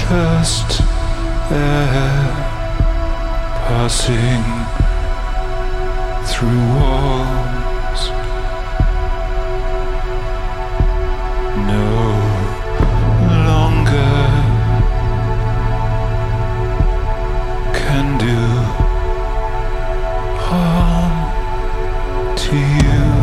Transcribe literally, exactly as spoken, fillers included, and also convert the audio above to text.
first air passing through walls. No longer can do harm to you.